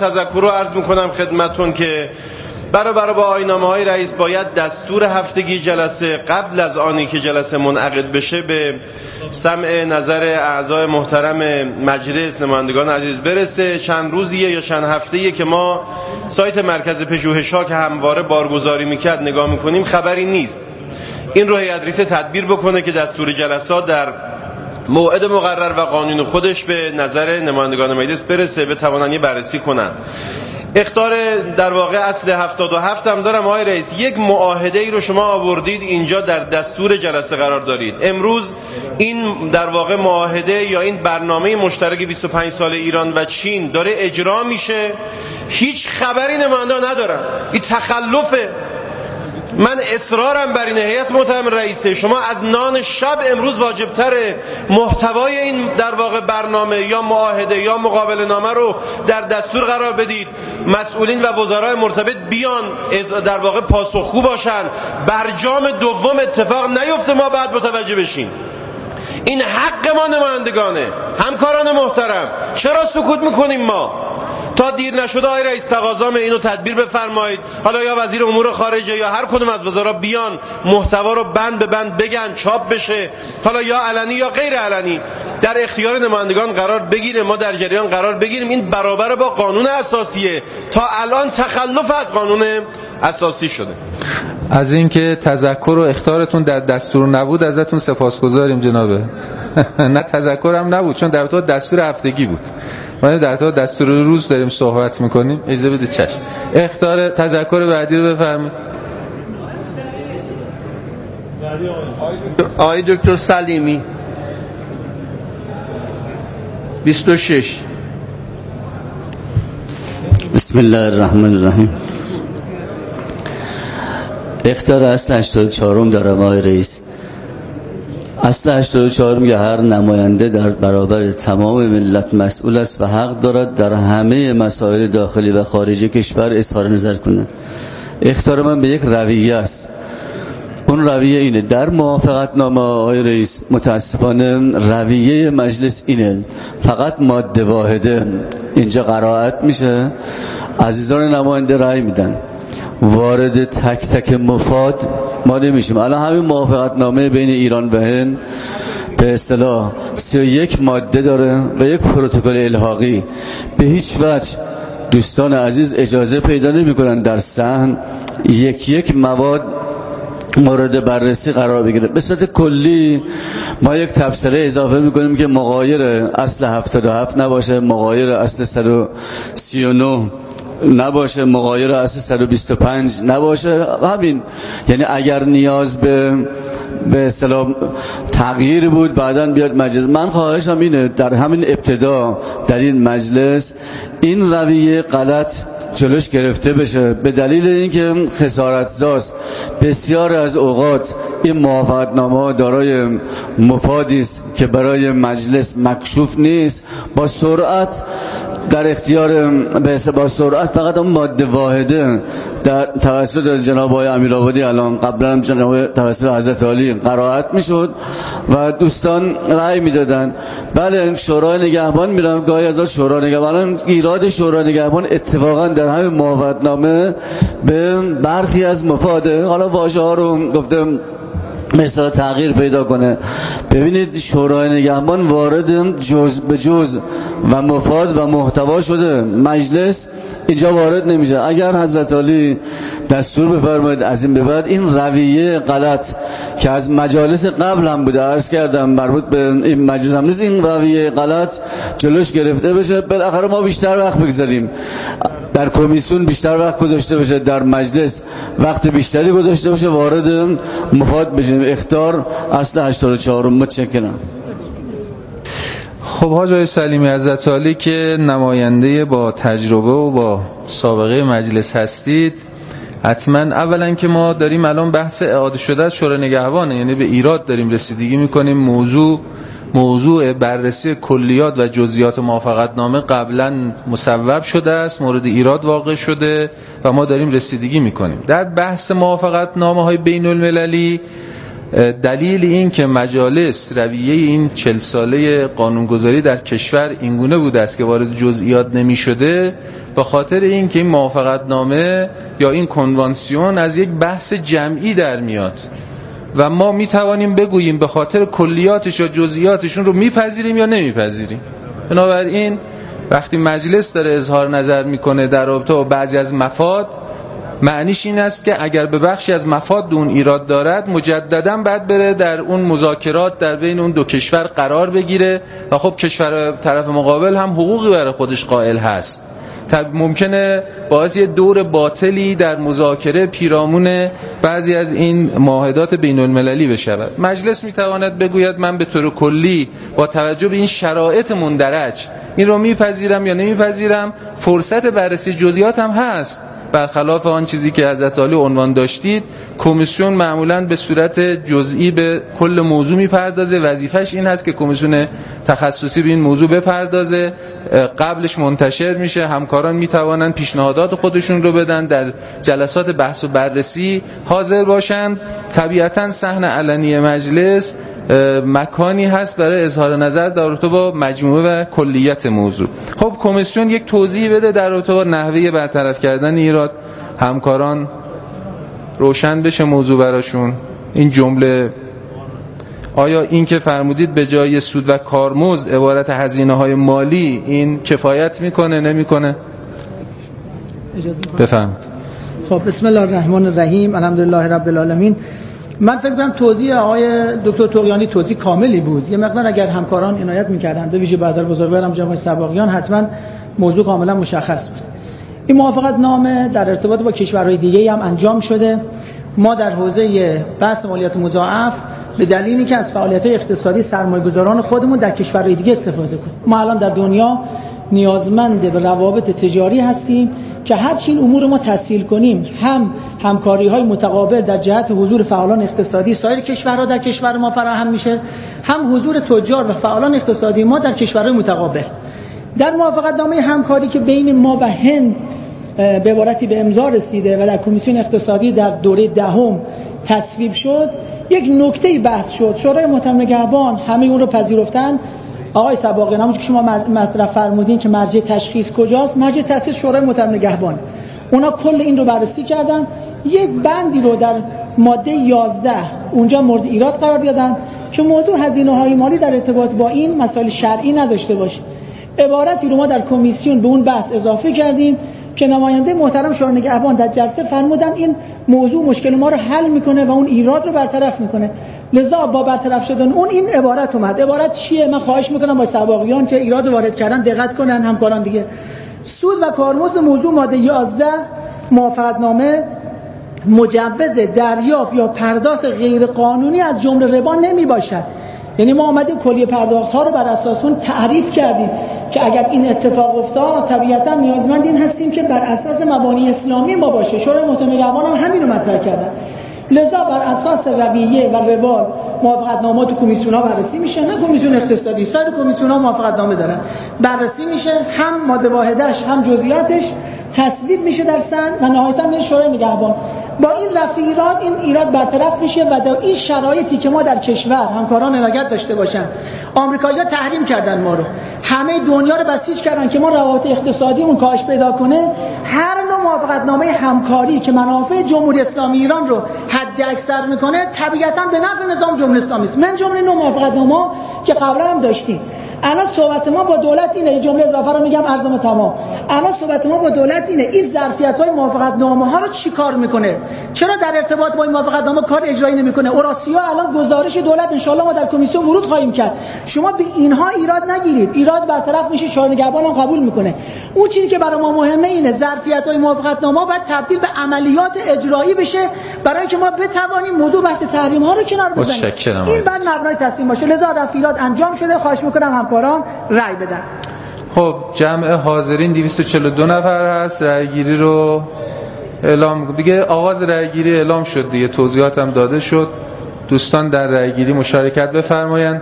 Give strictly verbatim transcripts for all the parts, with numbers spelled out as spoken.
تذکر رو عرض میکنم خدمتون که برابر با آیین‌نامه های رئیس باید دستور هفتگی جلسه قبل از آنی که جلسه منعقد بشه به سمع نظر اعضای محترم مجلس، نمایندگان عزیز برسه. چند روزیه یا چند هفتهیه که ما سایت مرکز پژوهش‌ها که همواره بارگذاری میکرد نگاه میکنیم، خبری نیست. این رو هیئت رئیسه تدبیر بکنه که دستور جلسات در موعد مقرر و قانون خودش به نظر نمایندگان مجلس برسه، بتوانن یه بررسی کنن. اخطار در واقع اصل هفتاد و هفت هم دارم آقای رئیس. یک معاهده ای رو شما آوردید اینجا در دستور جلسه قرار دارید. امروز این در واقع معاهده یا این برنامه مشترک بیست و پنج سال ایران و چین داره اجرا میشه، هیچ خبری نماینده ندارن. این تخلفه. من اصرارم بر این هیئت محترم رئیسه، شما از نان شب امروز واجبتره محتوای این در واقع برنامه یا معاهده یا مقابله نامه رو در دستور قرار بدید. مسئولین و وزرای مرتبط بیان در واقع پاسخگو باشن، برجام دوم اتفاق نیفته ما بعد متوجه بشیم. این حق ما نمایندگانه. همکاران محترم، چرا سکوت میکنیم ما؟ تا دیر نشده آقای رئیس تقاضام اینو تدبیر بفرمایید. حالا یا وزیر امور خارجه یا هر کدوم از وزرا بیان محتوا رو بند به بند بگن، چاپ بشه، حالا یا علنی یا غیر علنی در اختیار نمایندگان قرار بگیره، ما در جریان قرار بگیریم. این برابر با قانون اساسیه. تا الان تخلف از قانون اساسی شده. از اینکه تذکر و اخطارتون در دستور نبود ازتون سپاسگزاریم جنابه. نه تذکرم نبود، چون در تو دستور هفتگی بود. ما در تو دستور روز داریم صحبت میکنیم. اجازه بدید. چشم. اخطار تذکر بعدی رو بفرمایید. آقای دکتر سلیمی بیست و شش. بسم الله الرحمن الرحیم. اخطار اصل هشتاد و چهار دارم آقای رئیس. اصل هشتاد و چهار میگه هر نماینده در برابر تمام ملت مسئول است و حق دارد در همه مسائل داخلی و خارجی کشور اظهار نظر کنه. اخطار من به یک رویه است. اون رویه اینه، در موافقت نامه آقای رئیس متاسفانه رویه مجلس اینه، فقط ماده واحده اینجا قرائت میشه، عزیزان نماینده رأی میدن، وارد تک تک مفاد ما نمیشیم. الان همین موافقت نامه بین ایران و هند به اصطلاح سی و یک ماده داره و یک پروتکل الحاقی. به هیچ وجه دوستان عزیز اجازه پیدا نمی‌کنن در صحن یک یک مواد مورد بررسی قرار بگیره. به صورت کلی ما یک تبصره اضافه میکنیم که مغایر اصل هفتاد و هفت نباشه، مغایر اصل صد و سی و نه نباشه، مغایر اصل صد و بیست و پنج نباشه. همین، یعنی اگر نیاز به به اصطلاح تغییر بود بعداً بیاد مجلس. من خواهشم اینه در همین ابتدا در این مجلس این رویه غلط جلوش گرفته بشه، به دلیل اینکه خسارت‌زاست. بسیار از اوقات این موافقتنامه دارای مفادی است که برای مجلس مکشوف نیست، با سرعت در اختیار با سرعت فقط اون ماده واحده در توسط جناب آقای امیرآبادی الان قبلا هم جناب توسط حضرت عالی قرائت میشد و دوستان رأی میدادن. بله شورای نگهبان میرم گاهی از شورای نگهبان، ایراد شورای نگهبان اتفاقا در همین موافقتنامه به برخی از مفاده، حالا واژه ها رو گفتم مثلا تغییر پیدا کنه. ببینید شورای نگهبان وارد جز به جز و مفاد و محتوا شده، مجلس اینجا وارد نمیشه. اگر حضرت عالی دستور بفرمایید از این به بعد این رویه غلط که از مجالس قبل هم بوده، عرض کردم مربوط به این مجلس هم نیست، این رویه غلط جلوش گرفته بشه. بالاخره ما بیشتر وقت بگذاریم در کمیسیون، بیشتر وقت گذاشته بشه در مجلس، وقت بیشتری گذاشته بشه، وارد مفاد بشیم. اخطار اصل هشتاد و چهار. متشکرم. خب حاج سلیمی حضرت عالی که نماینده با تجربه و با سابقه مجلس هستید، حتما اولا که ما داریم الان بحث اعاده شده از شورای نگهبانه، یعنی به ایراد داریم رسیدگی میکنیم. موضوع موضوع بررسی کلیات و جزئیات موافقتنامه قبلا مصوب شده است، مورد ایراد واقع شده و ما داریم رسیدگی میکنیم. در بحث موافقتنامه های بین المللی دلیل این که مجالس رویه این چهل ساله قانونگذاری در کشور اینگونه بوده است که وارد جزئیات نمی شده، به خاطر این که این موافقت نامه یا این کنوانسیون از یک بحث جمعی در میاد و ما می توانیم بگوییم به خاطر کلیاتش یا جزئیاتشون رو میپذیریم یا نمیپذیریم. بنابراین وقتی مجلس داره اظهار نظر میکنه در رابطه با بعضی از مفاد، معنیش این است که اگر به بخشی از مفاد اون ایراد دارد، مجددا باید بره در اون مذاکرات در بین اون دو کشور قرار بگیره و خب کشور طرف مقابل هم حقوقی برای خودش قائل هست. ممکنه باعث یه دور باطلی در مذاکره پیرامون بعضی از این معاهدات بین المللی بشود. مجلس میتواند بگوید من به طور کلی با توجه به این شرایط مندرج این رو میپذیرم یا نمیپذیرم. فرصت بررسی جزئیات هم هست. برخلاف آن چیزی که حضرت عالی عنوان داشتید، کمیسیون معمولاً به صورت جزئی به کل موضوع میپردازه. وظیفش این هست که کمیسیون تخصصی به این موضوع بپردازه، قبلش منتشر میشه، همکاران میتوانن پیشنهادات خودشون رو بدن، در جلسات بحث و بررسی حاضر باشند. طبیعتاً صحن علنی مجلس مکانی هست برای اظهار نظر در رابطه با مجموعه و کلیت موضوع. خب کمیسیون یک توضیح بده در رابطه با نحوه برطرف کردن ایراد، همکاران روشن بشه موضوع براشون. این جمله، آیا این که فرمودید به جای سود و کارمزد عبارت هزینه های مالی، این کفایت میکنه نمیکنه؟ بفرمایید. خب بسم الله الرحمن الرحیم، الحمدلله رب العالمین. من فکر می‌کنم توضیح آقای دکتر طغیانی توضیح کاملی بود. یه مقدار اگر همکاران عنایت می‌کردن، به ویژه برادر بزرگوارم جناب سباقیان، حتما موضوع کاملا مشخص بود. این موافقت نامه در ارتباط با کشورهای دیگه هم انجام شده. ما در حوزه بحث مالیات مضاعف به دلیلی که از فعالیت‌های اقتصادی سرمایه‌گذاران خودمون در کشورهای دیگه استفاده کنیم. ما الان در دنیا نیازمند به روابط تجاری هستیم که هرچی این امور ما تسهیل کنیم، هم همکاری‌های متقابل در جهت حضور فعالان اقتصادی سایر کشورها در کشور ما فراهم میشه، هم حضور تجار و فعالان اقتصادی ما در کشورهای متقابل. در موافقت نامه همکاری که بین ما و هند به عبارتی به امضا رسیده و در کمیسیون اقتصادی در دوره دهم تصویب شد، یک نکته بحث شد. شورای محترم نگهبان همه اون رو پذیرفتن. آقای سباقیان، همونجور که شما مطرح فرمودین که مرجع تشخیص کجاست، مرجع تشخیص شورای محترم نگهبان. اونا کل این رو بررسی کردن، یک بندی رو در ماده یازده اونجا مورد ایراد قرار دادن که موضوع هزینه‌های مالی در ارتباط با این مسائل شرعی نداشته باشه. عبارتی رو ما در کمیسیون به اون بحث اضافه کردیم که نماینده محترم شورای نگهبان در جلسه فرمودن این موضوع مشکل ما رو حل میکنه و اون ایراد رو برطرف میکنه. لذا با برطرف شدن اون این عبارت اومد. عبارت چیه؟ من خواهش میکنم با سباقیان که ایراد وارد کردن دقت کنن، همکاران دیگه. سود و کارمزد موضوع ماده یازده موافقت نامه مجوز دریافت یا پرداخت غیر قانونی از جمله ربا نمی باشد. یعنی ما آمدیم کلیه پرداخت ها رو بر اساس اون تعریف کردیم که اگر این اتفاق افتاد طبیعتا نیازمند این هستیم که بر اساس مبانی اسلامی ما باشه. شورای محترم نگهبان هم همین رو مطرح کردن. لذا بر اساس رویه و روال موافقت نامه تو کمیسیون ها بررسی میشه، نه کمیسیون اقتصادی، سایر کمیسیون ها موافقت نامه دارن، بررسی میشه، هم ماده واحدش هم جزئیاتش تصویب میشه در سن و نهایتا میره شورای نگهبان. با این رفع ایراد این ایراد برطرف میشه و در این شرایطی که ما در کشور همکاران عنایت داشته باشن، آمریکایی‌ها تحریم کردن ما رو، همه دنیا رو بسیج کردن که ما روابط اقتصادیمون کاهش پیدا کنه، هر نوع موافقت نامه همکاری که منافع جمهوری اسلامی ایران رو حد اکثر میکنه طبیعتا به نفع نظام جمهوری اسلامی است. من جمله نوع موافقت نامه که قبلا هم داشتیم. الان صحبت ما با دولت اینه، یه جمله اضافه رو میگم عرضم تمام. الان صحبت ما با دولت اینه این ظرفیت‌های موافقت نامه ها رو چیکار میکنه؟ چرا در ارتباط با این موافقت نامه کار اجرایی نمیکنه؟ اوراسیا الان گزارش دولت ان شاءالله ما در کمیسیون ورود خواهیم کرد. شما به اینها ایراد نگیرید، ایراد برطرف میشه، شورای نگهبان هم قبول میکنه. اون چیزی که برای ما مهمه اینه ظرفیت‌های موافقت نامه باید تبدیل به عملیات اجرایی بشه برای اینکه ما بتوانیم موضوع بحث تحریم ها رو کنار بزنیم. این بعد مبنای تصمیم باشه. لذا رفع ایراد انجام شده. خواهش میکنم همکاران رأی بدن. خب جمع حاضرین دویست و چهل و دو نفر هست. رأی گیری رو اعلام دیگه، آغاز رأی گیری اعلام شد دیگه، توضیحات هم داده شد. دوستان در رأی گیری مشارکت بفرمایند.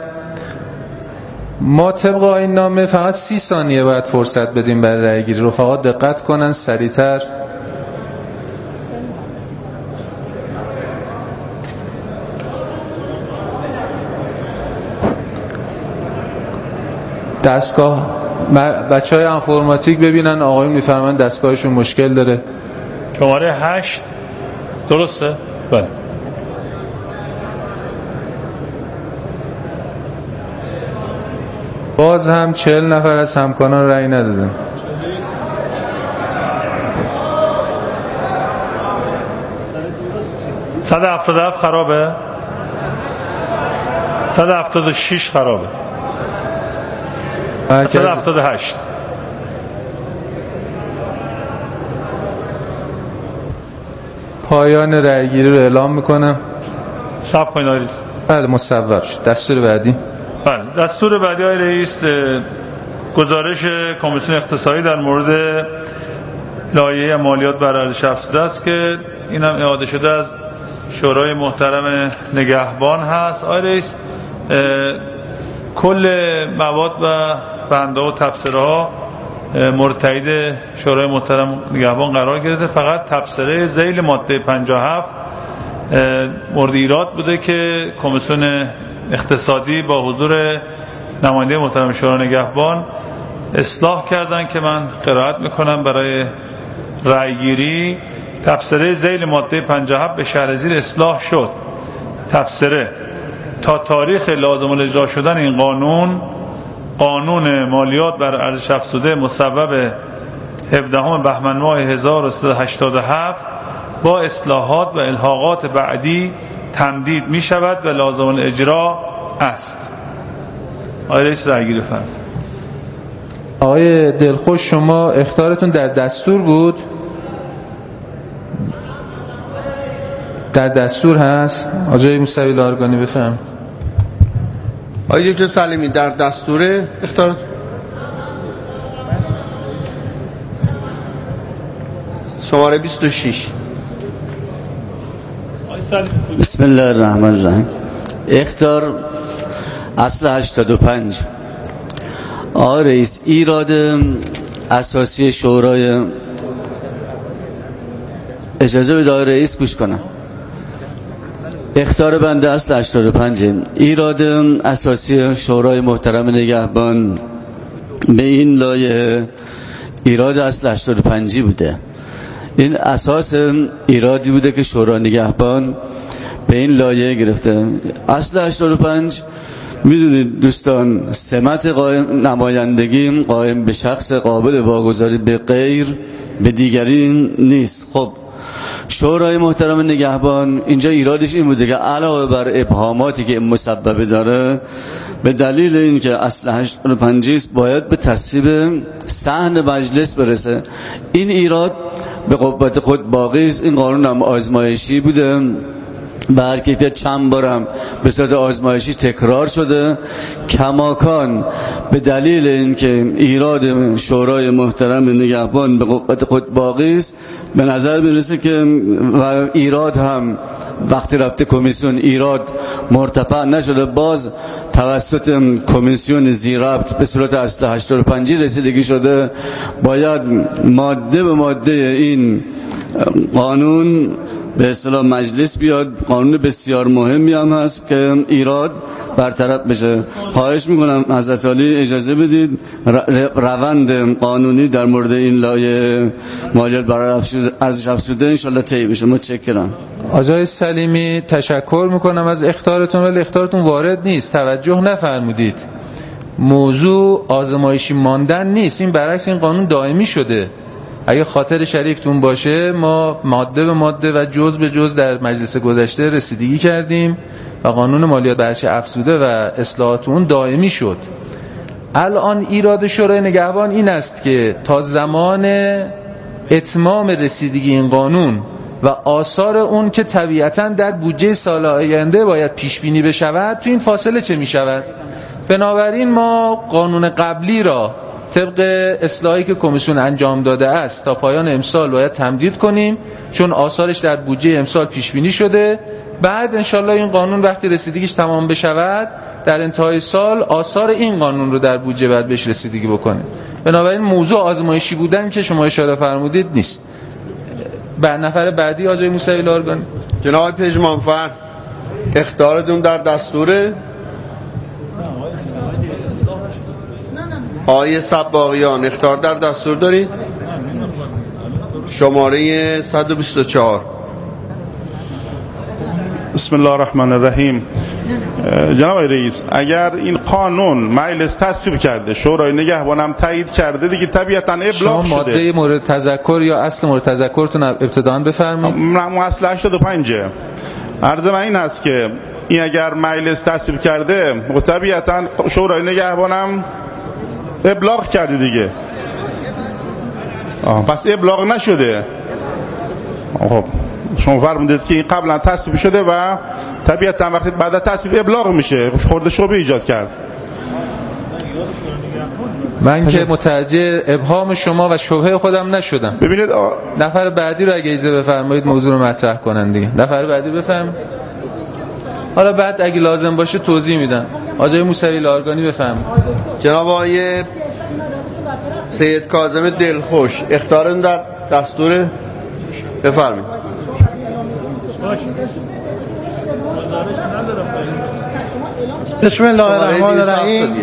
ما طبق آیین نامه فقط سی ثانیه باید فرصت بدیم برای رأی گیری. رفقا دقت کنن، سریعتر. دستگاه بچه های انفرماتیک ببینن آقایون میفرمایند دستگاهشون مشکل داره. شماره هشت درسته؟ بله. باز هم چهل نفر از همکاران رأی ندادن. صد و هفتاد و هفت خرابه، صد و هفتاد و شش خرابه، صد و هفتاد و هشت. پایان رأیگیری رو اعلام میکنم. صبر کنید آقای رئیس. بله مصوب شد. دستور بعدی. بله دستور بعدی آقای رئیس گزارش کمیسیون اقتصادی در مورد لایحه مالیات بر ارزش افزوده است که این هم اعاده شده از شورای محترم نگهبان هست. آقای رئیس کل مواد و بنده و تبصره ها مورد تایید شورای محترم نگهبان قرار گرفته، فقط تبصره ذیل ماده پنجاه و هفت مورد ایراد بوده که کمیسیون اقتصادی با حضور نماینده محترم شورای نگهبان اصلاح کردن که من قرائت میکنم برای رأیگیری. تبصره ذیل ماده پنجاه و هفت به شرح زیر اصلاح شد. تبصره: تا تاریخ لازم الاجرا شدن این قانون، قانون مالیات بر ارزش افزوده مصوب هفدهم بهمن ماه هزار و سیصد و هشتاد و هفت با اصلاحات و الحاقات بعدی تمدید می شود و لازم الاجرا است. آقای رئیس رأیگیری فرمایید. آقای دلخوش شما اخطارتون در دستور بود؟ در دستور هست؟ آقای موسوی لارگانی بفهم. آقای دکتر سلیمی در دستور اختارات شماره بیست و شش. بسم الله الرحمن الرحیم. اخطار اصل هشتاد و پنج. آقای رئیس ایراد اساسی شورای، اجازه بده آقای رئیس گوش کنم. اخطار بنده اصل هشتاد و پنج. ایراد اساسی شورای محترم نگهبان به این لایحه ایراد اصل هشتاد و پنج بوده. این اساس ایرادی بوده که شورای نگهبان به این لایحه گرفته. اصل هشتاد و پنج میدونید دوستان، سمت قائم نمایندگی قائم به شخص قابل واگذاری به غیر به دیگری نیست. خب شورای محترم نگهبان اینجا ایرادش این بوده که علاوه بر ابهاماتی که مسببه داره، به دلیل اینکه اصل هشتاد و پنج است باید به تصویب صحن مجلس برسه. این ایراد به قوت خود باقی است. این قانون هم آزمایشی بوده، به هر کیفیت چند بارم به صورت آزمایشی تکرار شده. کماکان به دلیل اینکه ایراد شورای محترم نگهبان به قوت خود باقی است، به نظر میرسه که و ایراد هم وقتی رفته کمیسیون ایراد مرتفع نشده، باز توسط کمیسیون زیربط به صورت اصل هشتاد و پنج رسیدگی شده. باید ماده به ماده این قانون به اصطلاح مجلس بیاد. قانون بسیار مهمی هم هست که ایراد برطرف بشه. خواهش میکنم حضرت عالی اجازه بدید روند قانونی در مورد این لایحه مالیات بر ارزش افزوده انشالله طی بشه. متشکرم. آقای سلیمی تشکر میکنم از اخطارتون، ولی اخطارتون وارد نیست، توجه نفرمودید. موضوع آزمایشی ماندن نیست، این برعکس این قانون دائمی شده. اگه خاطر شریفتون باشه ما ماده به ماده و جز به جز در مجلس گذشته رسیدگی کردیم و قانون مالیات بر ارزش افزوده و اصلاحات اون دائمی شد. الان ایراد شورای نگهبان این است که تا زمان اتمام رسیدگی این قانون و آثار اون که طبیعتاً در بودجه سال آینده باید پیش بینی بشود، تو این فاصله چه می شود؟ بنابراین ما قانون قبلی را طبق اصلاحی که کمیسیون انجام داده است تا پایان امسال باید تمدید کنیم، چون آثارش در بودجه امسال پیش بینی شده. بعد انشالله این قانون وقتی رسیدگیش تمام بشود در انتهای سال آثار این قانون رو در بودجه بعد بهش رسیدگی بکنیم. بنابراین موضوع آزمایشی بودن که شما اشاره فرمودید نیست. بعد نفر بعدی آقای موسوی لارگانی. جناب پژمانفر اخطارتون در دستوره. آقای صباغیان اخطار در دستور دارید؟ شماره صد و بیست و چهار. بسم الله الرحمن الرحیم. جناب آقای رئیس، اگر این قانون مجلس تصویب کرده، شورای نگهبان هم تایید کرده، دیگه طبیعتا ابلاغ شده. شما ماده مورد تذکر یا اصل مورد تذکرتون ابتداً بفرمایید. اصل هشتاد و پنج. عرض من این است که این اگر مجلس تصویب کرده، طبیعتا شورای نگهبان هم ابلاغ کرده دیگه. آه. پس ابلاغ نشده. خب شما فرمودید که این قبلا تصویب شده و طبیعتا وقتی بعد از تصویب ابلاغ میشه، خورده شبهه ایجاد کرد. من که متوجه ابهام شما و شبهه خودم نشدم. ببینید آ... نفر بعدی رو اگه اجازه بفرمایید موضوع رو مطرح کنن دیگه. نفر بعدی بفرمایید. حالا بعد اگه لازم باشه توضیح میدن. آقای موسوی لارگانی بفرمایید. جناب آقای سید کاظم دلخوش اخطار در دستور بفرمایید. بسم الله الرحمن الرحیم.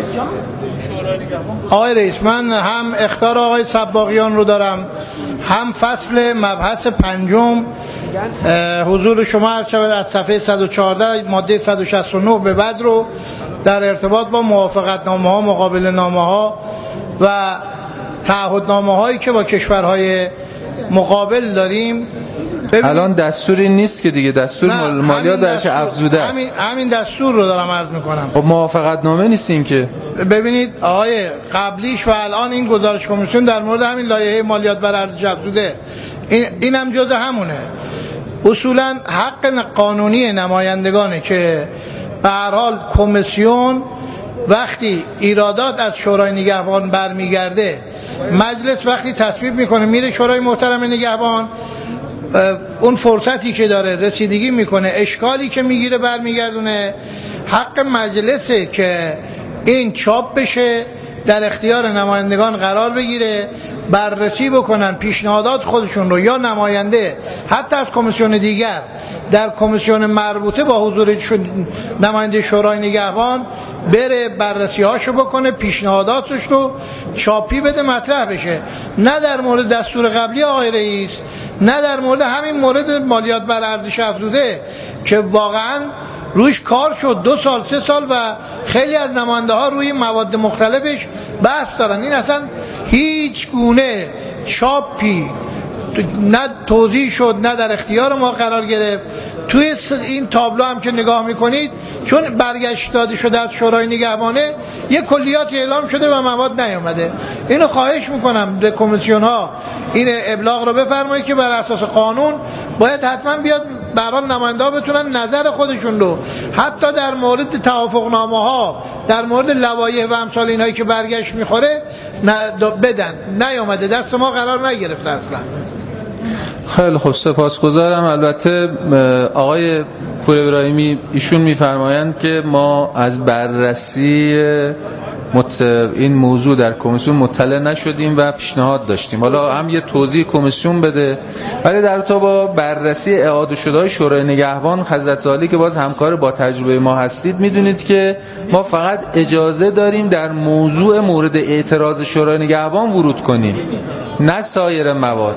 آقای رئیس، من هم اخطار آقای صباغیان رو دارم، هم فصل مبحث پنجم حضور شما عرض شود از صفحه صد و چهارده ماده صد و شصت و نه به بعد رو در ارتباط با موافقت نامه ها، مقابل نامه ها و تعهد نامه هایی که با کشورهای مقابل داریم. الان دستوری نیست که دیگه، دستور مالیات درش افزوده است. همین همین دستور رو دارم عرض میکنم. خب موافقت نامه نیستین که. ببینید آقای قبلیش و الان این گزارش کمیسیون در مورد همین لایحه مالیات بر ارزش افزوده، این اینم جزء همونه. اصولا حق قانونی نمایندگانه که به هر حال کمیسیون وقتی ایرادات از شورای نگهبان برمیگرده، مجلس وقتی تصویب میکنه میره شورای محترم نگهبان، اون فرصتی که داره رسیدگی میکنه، اشکالی که میگیره برمیگردونه. حق مجلسه که این چاپ بشه، در اختیار نمایندگان قرار بگیره، بررسی بکنن پیشنهادات خودشون رو، یا نماینده حتی از کمیسیون دیگر در کمیسیون مربوطه با حضور نماینده شورای نگهبان بره بررسی هاشو بکنه، پیشنهاداتش رو چاپی بده، مطرح بشه. نه در مورد دستور قبلی آقای رئیس، نه در مورد همین مورد مالیات بر ارزش افزوده که واقعا روش کار شد دو سال سه سال و خیلی از نماینده ها روی مواد مختلفش بحث دارن. این اصلا هیچ گونه چاپی نه توضیح شد، نه در اختیار ما قرار گرفت. توی این تابلو هم که نگاه میکنید، چون برگشت داده شده از شورای نگهبانه، یک کلیات اعلام شده و مواد نیامده. اینو خواهش میکنم به کمیسیون ها این ابلاغ رو بفرمایید که بر اساس قانون باید حتما بیاد برای نماینده ها بتونن نظر خودشون رو حتی در مورد توافق نامه ها، در مورد لوایح و امثال اینایی که برگشت میخوره بدن. نیامده، دست ما قرار نگرفته اصلا. خیلی خوب، سپاسگزارم. البته آقای پور ابراهیمی ایشون میفرمایند که ما از بررسی مت... این موضوع در کمیسیون مطلع نشدیم و پیشنهاد داشتیم. حالا هم یه توضیح کمیسیون بده. ولی در تو با بررسی اعاده شده شورای نگهبان، حضرت عالی که باز همکار با تجربه ما هستید، میدونید که ما فقط اجازه داریم در موضوع مورد اعتراض شورای نگهبان ورود کنیم، نه سایر مواد.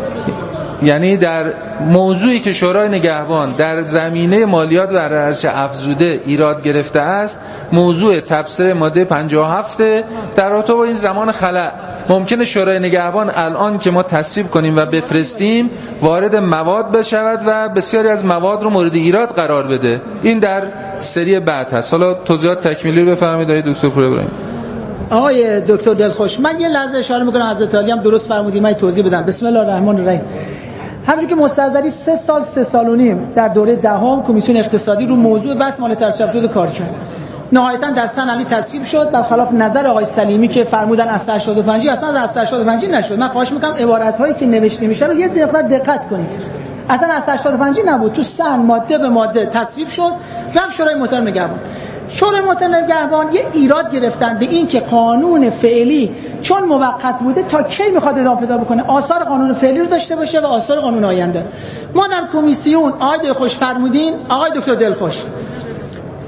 یعنی در موضوعی که شورای نگهبان در زمینه مالیات بر ارزش افزوده ایراد گرفته است، موضوع تبصره ماده پنجاه و هفت، در رابطه با این زمان خلأ ممکنه شورای نگهبان الان که ما تصویب کنیم و بفرستیم وارد مواد بشود و بسیاری از مواد رو مورد ایراد قرار بده. این در سری بعد هست. حالا توضیحات تکمیلی رو بفرمایید آقای دکتر پور ابراهیمی. آقای دکتر دلخوش، من یه لحظه اشاره میکنم، حضرت عالی هم درست فرمودید، من توضیح بدم. بسم الله الرحمن الرحیم. همونجوری که مستحضری سه سال سه سال و نیم در دوره دهم کمیسیون اقتصادی رو موضوع بحث مالیات ارزش افزوده کار کرد. نهایتا در سن علی تصویب شد، برخلاف نظر آقای سلیمی که فرمودن اصل هشتاد و پنج، اصلا اصل هشتاد و پنج نشد. من خواهش میکنم عبارت هایی که نوشته میشه رو یه دقیقه دقت کنید. اصلا اصل هشتاد و پنج نبود، تو سن ماده به ماده تصویب شد، رفت شورای محترم نگهبان. شورای محترم نگهبان یه ایراد گرفتن به این که قانون فعلی چون موقت بوده تا کی میخواد ادامه پیدا بکنه، آثار قانون فعلی رو داشته باشه و آثار قانون آینده. ما در کمیسیون آقای دلخوش فرمودین، آقای دکتر دلخوش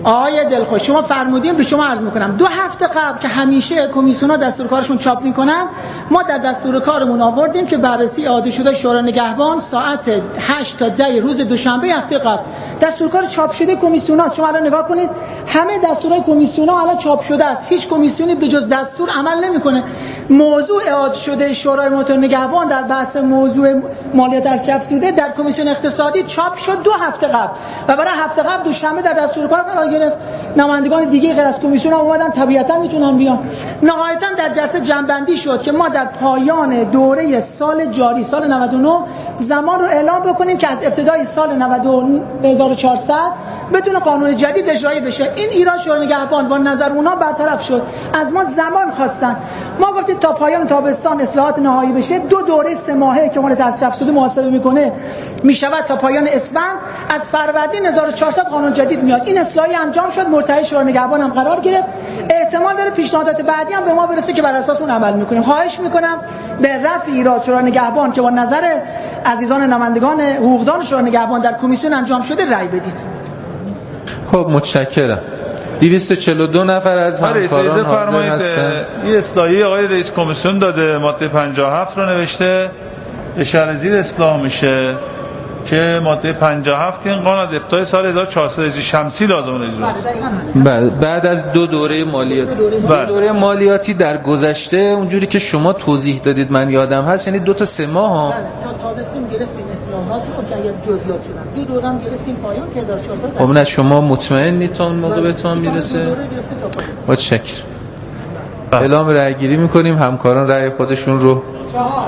آقای دلخوش شما فرمودین به شما عرض میکنم دو هفته قبل که همیشه کمیسیون‌ها دستور کارشون چاپ میکنن ما در دستور کارمون آوردیم که بررسی اعاده شده شورای نگهبان ساعت هشت تا ده روز دوشنبه هفته قبل دستور کار چاپ شده کمیسیون‌ها. شما الان نگاه کنید همه دستورهای کمیسیون‌ها الان چاپ شده است، هیچ کمیسیونی به جز دستور عمل نمیکنه. موضوع اعاده شده شورای موتور نگهبان در بحث موضوع مالیات از افزوده در کمیسیون اقتصادی چاپ شد دو هفته قبل و برای هفته قبل دوشنبه در دستور کار قرار گرفت. نمایندگان دیگه غیر از کمیسیون هم اومدن، طبیعتا میتونن بیان. نهایتا در جلسه جنببندی شد که ما در پایان دوره سال جاری سال نود و نه زمان رو اعلام بکنیم که از ابتدای سال نود و هزار و چهارصد بدون قانون جدید اجرایی بشه. این ایراد شورای نگهبان با نظر اونا برطرف شد. از ما زمان خواستن، ما گفتیم تا پایان تابستان اصلاحات نهایی بشه. دو دوره سه ماهه که مال تصرف افزوده محاسبه میکنه میشود تا پایان اسفند. از فروردین هزار و چهارصد قانون جدید میاد. این اصلاحی انجام شد، مرتعی شورای نگهبان هم قرار گرفت. احتمال داره پیشنهادات بعدی هم به ما برسه که بر اساس اون عمل میکنیم. خواهش میکنم به رفع ایراد شورای نگهبان که با نظر عزیزان نمایندگان حقوقدان شورای نگهبان در کمیسیون انجام شده رأی بدید. خب متشکرم. دویست و چهل و دو نفر از همکاران حاضر هستند. این اصلاحی آقای رئیس کمیسیون داده، ماده پنجاه و هفت رو نوشته، اشاره زیر اصلاح میشه که ماده پنجاه و هفت این قانون از ابتدای سال هزار و چهارصد شمسی لازم اجرا است. بعد از دو دوره مالیاتی دو دوره, دوره مالیاتی در گذشته اونجوری که شما توضیح دادید من یادم هست، یعنی دو تا سه ماه ها تا تابستون گرفتیم اصلاحات رو که اگر جزئیات شدن، دو دوره هم گرفتیم پایان که هزار و چهارصد. خب نه شما مطمئنید تا اون موقع بهتون میرسه؟ دو دوره گرفته تا پایان. متشکرم. اعلام رأی گیری می‌کنیم. همکاران رأی خودشون رو چهار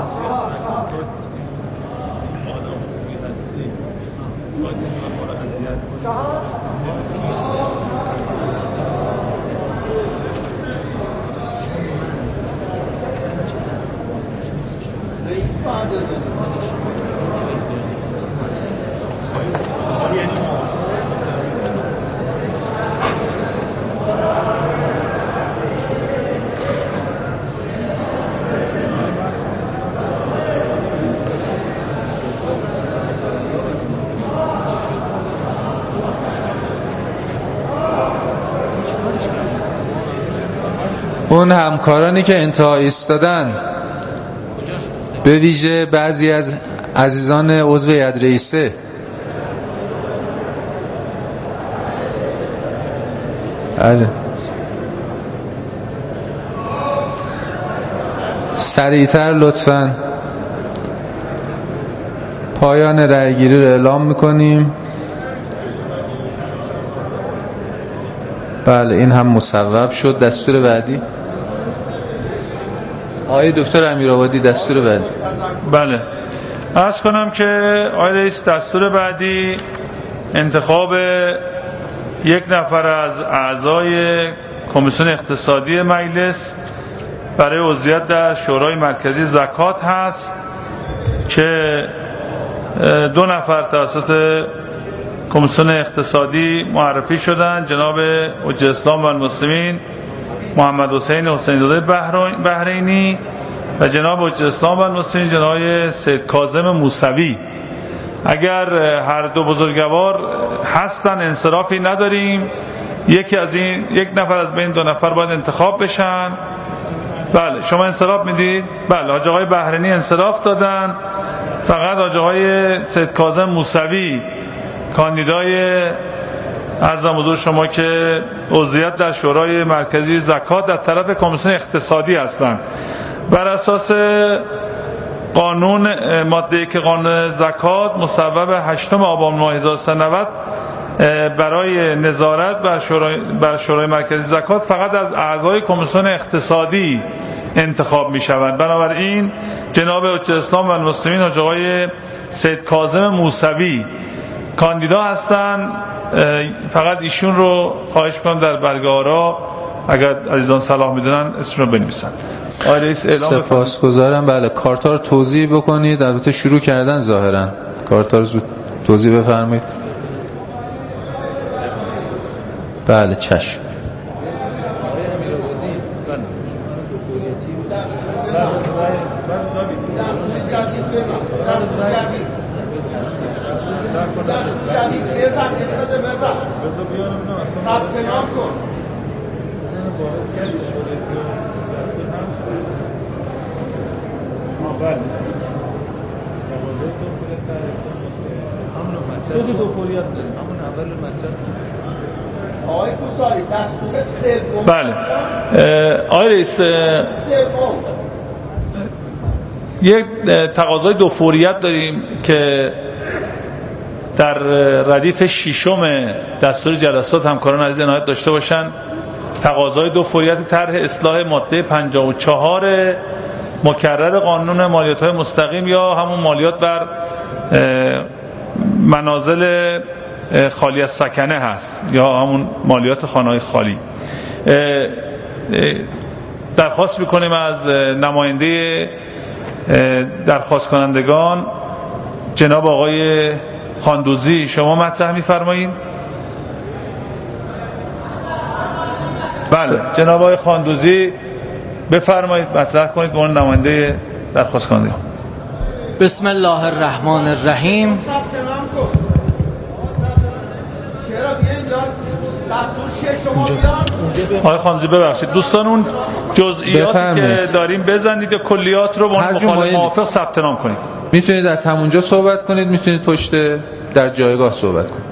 اون همکارانی که انتها ایستادن، به ویژه بعضی از عزیزان عضو هیئت رئیسه، بله سریعتر لطفاً. پایان رأیگیری رو اعلام میکنیم. بله این هم مصوب شد. دستور بعدی آقای دکتر امیرآبادی، دستور بعدی. بله عرض کنم که آقای رئیس دستور بعدی انتخاب یک نفر از اعضای کمیسیون اقتصادی مجلس برای عضویت در شورای مرکزی زکات هست که دو نفر توسط کمیسیون اقتصادی معرفی شدن، جناب حجه اسلام و المسلمین محمد حسین حسین زاده بحرینی و جناب حجه اسلام و المسلمین جناب سید کاظم موسوی. اگر هر دو بزرگوار هستن انصرافی نداریم، یکی از این یک نفر از بین دو نفر باید انتخاب بشن. بله شما انصراف میدید؟ بله حاج آقای بحرینی انصراف دادن، فقط حاج آقای سید کاظم موسوی کاندیدای عرضم حضور شما که عضویت در شورای مرکزی زکات در طرف کمیسیون اقتصادی هستند. بر اساس قانون ماده که قانون زکات مصوب هشتم آبان ماه هزار و سیصد و نود برای نظارت بر شورای, بر شورای مرکزی زکات فقط از اعضای کمیسیون اقتصادی انتخاب می شوند. بنابراین جناب حجه اسلام و المسلمین حاج آقای سید کاظم موسوی کاندیدا هستن. فقط ایشون رو خواهش کنم در برگه آرا اگر عزیزان صلاح میدونن اسم رو بنویسن. سپاسگزارم. بله کارتا رو توضیح بکنید. البته شروع کردن ظاهرا. کارتا رو زود توضیح بفرمایید. بله چشم. بله آقای رئیس، یک تقاضای دو فوریت داریم که در ردیف ششم دستور جلسات همکاران عزیز عنایت داشته باشند. تقاضای دو فوریت طرح اصلاح ماده پنجاه و چهار مکرر قانون مالیات‌های مستقیم یا همون مالیات بر منازل خالی از سکنه هست یا همون مالیات خانه‌های خالی. درخواست می‌کنیم از نماینده درخواست کنندگان جناب آقای خاندوزی، شما مطرح می‌فرمایید؟ بله جناب آقای خاندوزی بفرمایید مطرح کنید به عنوان نماینده درخواست کنندگان. بسم الله الرحمن الرحیم. آقای خانزی ببخشید دوستان اون جزئیاتی که داریم بزنید یا کلیات رو با مخالف موافق ثبت نام کنید. میتونید از همونجا صحبت کنید، میتونید پشت در جایگاه صحبت کنید.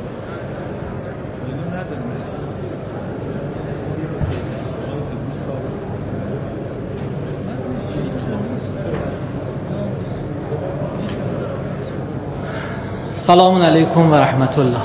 سلام علیکم و رحمت الله.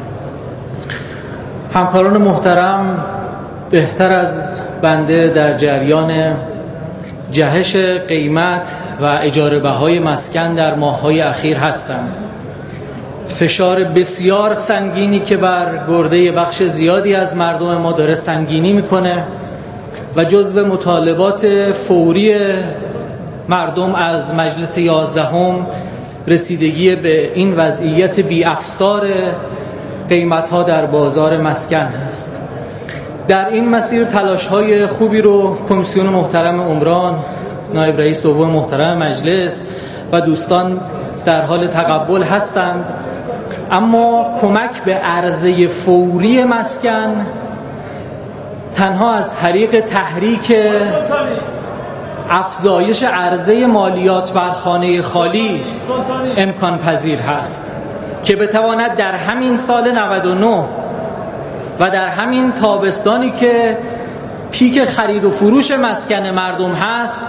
همکاران محترم، بهتر از بنده در جریان جهش قیمت و اجاره بهای مسکن در ماه‌های اخیر هستند. فشار بسیار سنگینی که بر گرده بخش زیادی از مردم ما داره سنگینی میکنه و جزو مطالبات فوری مردم از مجلس یازدهم رسیدگی به این وضعیت بی افسار قیمت‌ها در بازار مسکن هست. در این مسیر تلاش‌های خوبی رو کمیسیون محترم عمران، نایب رئیس دوم محترم مجلس و دوستان در حال تقبل هستند، اما کمک به عرضه فوری مسکن تنها از طریق تحریک افزایش عرضه مالیات بر خانه خالی امکان پذیر هست که بتواند در همین سال نود و نه و در همین تابستانی که پیک خرید و فروش مسکن مردم هست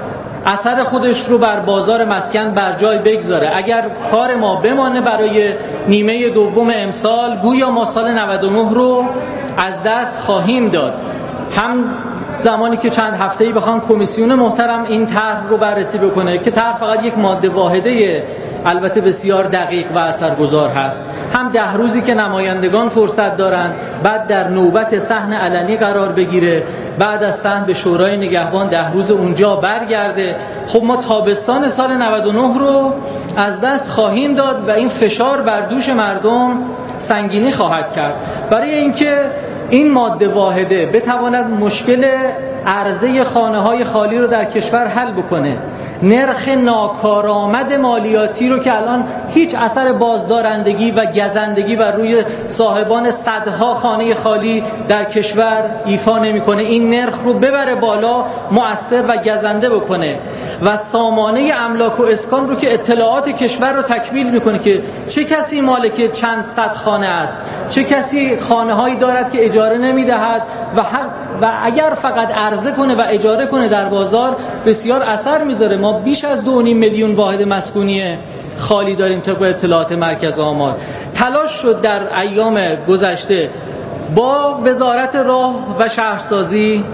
اثر خودش رو بر بازار مسکن بر جای بگذاره. اگر کار ما بمانه برای نیمه دوم امسال، گویا ما سال نود و نه رو از دست خواهیم داد. هم زمانی که چند هفته‌ای بخوام کمیسیون محترم این طرح رو بررسی بکنه که طرح فقط یک ماده واحده البته بسیار دقیق و اثرگذار هست، هم ده روزی که نمایندگان فرصت دارند، بعد در نوبت صحن علنی قرار بگیره، بعد از صحن به شورای نگهبان ده روز اونجا برگرده. خب ما تابستان سال نود و نه رو از دست خواهیم داد و این فشار بر دوش مردم سنگینی خواهد کرد. برای اینکه این ماده واحده بتواند مشکل عرضه خانه‌های خالی رو در کشور حل بکنه، نرخ ناکارآمد مالیاتی رو که الان هیچ اثر بازدارندگی و گزندگی بر روی صاحبان صدها خانه خالی در کشور ایفا نمی‌کنه، این نرخ رو ببره بالا، مؤثر و گزنده بکنه و سامانه املاک و اسکان رو که اطلاعات کشور رو تکمیل می‌کنه که چه کسی مالک چند صد خانه است، چه کسی خانه‌هایی دارد که اجاره نمی‌دهد و هر و اگر فقط عرضه کنه و اجاره کنه در بازار بسیار اثر میذاره. ما بیش از دو و نیم میلیون واحد مسکونی خالی داریم طبق اطلاعات مرکز آمار. تلاش شد در ایام گذشته با وزارت راه و شهرسازی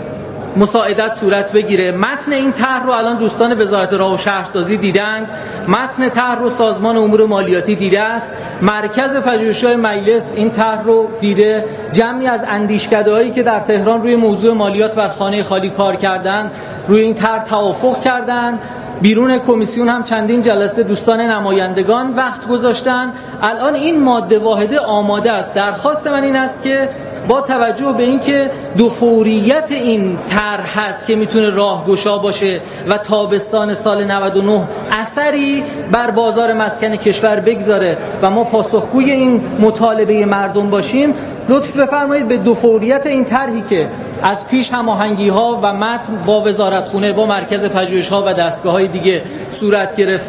مساعدت صورت بگیره. متن این طرح رو الان دوستان وزارت راه و شهرسازی دیدند، متن طرح رو سازمان امور مالیاتی دیده است، مرکز پژوهش‌های مجلس این طرح رو دیده، جمعی از اندیشکده‌هایی که در تهران روی موضوع مالیات بر خانه خالی کار کردند روی این طرح توافق کردند. بیرون کمیسیون هم چندین جلسه دوستان نمایندگان وقت گذاشتن. الان این ماده واحده آماده است. درخواست من این است که با توجه به اینکه دو فوریت این طرح هست که میتونه راهگشا باشه و تابستان سال نود و نه اثری بر بازار مسکن کشور بگذاره و ما پاسخگوی این مطالبه مردم باشیم، لطف بفرمایید به دو فوریت این طرحی که از پیش هماهنگی ها و متن با وزارتخونه، با مرکز پژوهش ها و دستگاه های دیگه صورت گرفت